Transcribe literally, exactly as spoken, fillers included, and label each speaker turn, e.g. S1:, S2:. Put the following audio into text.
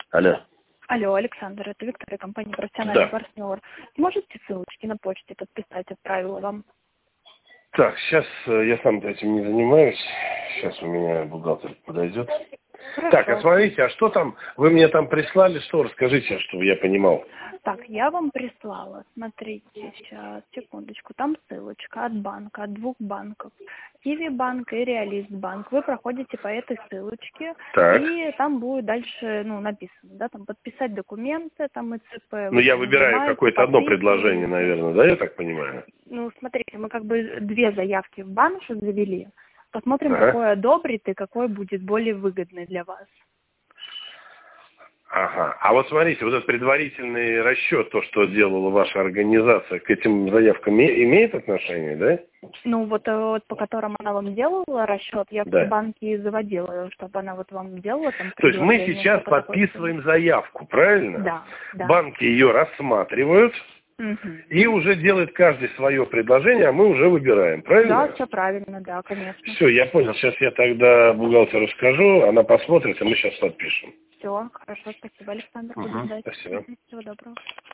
S1: Алло.
S2: Алло, Александр, это Виктория, компания «Профессиональный
S1: Да.
S2: партнер». Можете ссылочки на почте подписать, отправила вам?
S1: Так, сейчас я сам этим не занимаюсь. Сейчас у меня бухгалтер подойдет.
S2: Хорошо.
S1: Так, а смотрите, а что там? Вы мне там прислали, что? Расскажите, чтобы я понимал.
S2: Так, я вам прислала, смотрите, сейчас, секундочку, там ссылочка от банка, от двух банков. Киви банк и Реалист банк. Вы проходите по этой ссылочке,
S1: Так.
S2: и там будет дальше, ну, написано, да, там подписать документы, там и ЦП.
S1: Ну, я выбираю какое-то одно предложение, наверное, да, я так понимаю?
S2: Ну, смотрите, мы как бы две заявки в банк завели. Посмотрим,
S1: Ага.
S2: какой одобрит и какой будет более выгодный для вас.
S1: Ага. А вот смотрите, вот этот предварительный расчет, то, что делала ваша организация, к этим заявкам имеет отношение, да?
S2: Ну, вот, вот по которым она вам делала расчет, я
S1: Да.
S2: в банке и заводила, чтобы она вот вам делала там.
S1: То есть мы сейчас подписываем заявку, правильно?
S2: Да, да.
S1: Банки ее рассматривают.
S2: Угу.
S1: И уже делает каждый свое предложение, а мы уже выбираем, правильно?
S2: Да, все правильно, да, конечно.
S1: Все, я понял. Сейчас я тогда бухгалтеру скажу, она посмотрит, и мы сейчас подпишем.
S2: Все, хорошо, спасибо, Александр.
S1: Угу, спасибо.
S2: Всего доброго.